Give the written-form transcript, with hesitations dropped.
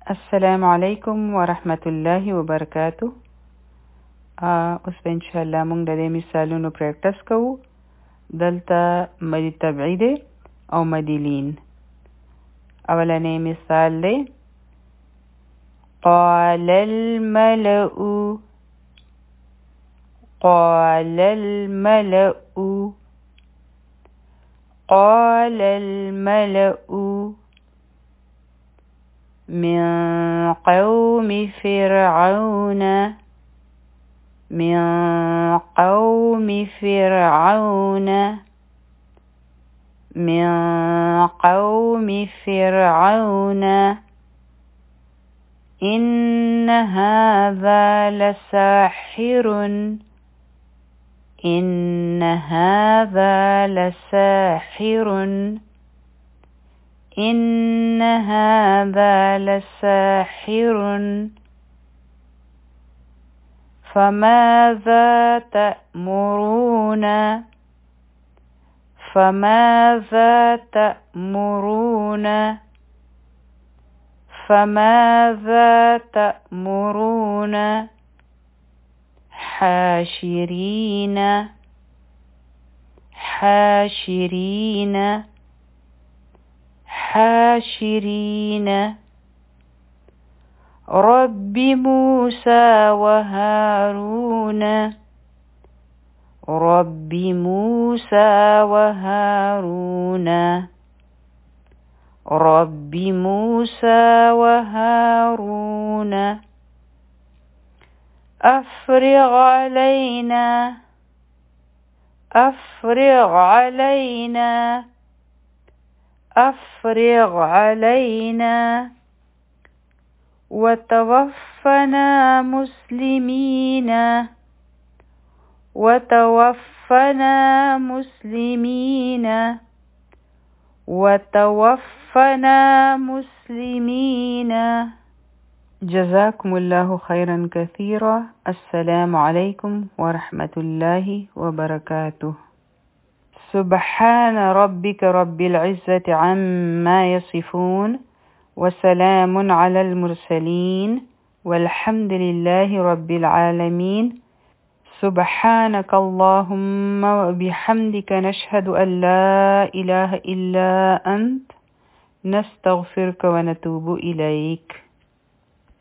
السلام عليكم ورحمة الله وبركاته. اوس به ان شاء الله مونږ د مثالونو پریکټس کوو. دلته مدی تبعید او مدی لین. اولنی مثال دی قال الملأ. قال الملأ. قال الملأ من قوم فرعون. من قوم فرعون. من قوم فرعون إن هذا لساحر. إن هذا لساحر. إن هذا لساحر. فماذا تأمرون. فماذا تأمرون. فماذا تأمرون. حاشرين. حاشرين. حاشرين. رب موسى وهارون. رب موسى وهارون. رب موسى وهارون أفرغ علينا. أفرغ علينا. أفرغ علينا وتوفنا مسلمين. وتوفنا مسلمين. وتوفنا مسلمين. جزاكم الله خيرا كثيرا. السلام عليكم ورحمة الله وبركاته. سبحان ربك رب العزة عما يصفون وسلام على المرسلين والحمد لله رب العالمين. سبحانك اللهم وبحمدك نشهد أن لا إله إلا أنت نستغفرك ونتوب إليك.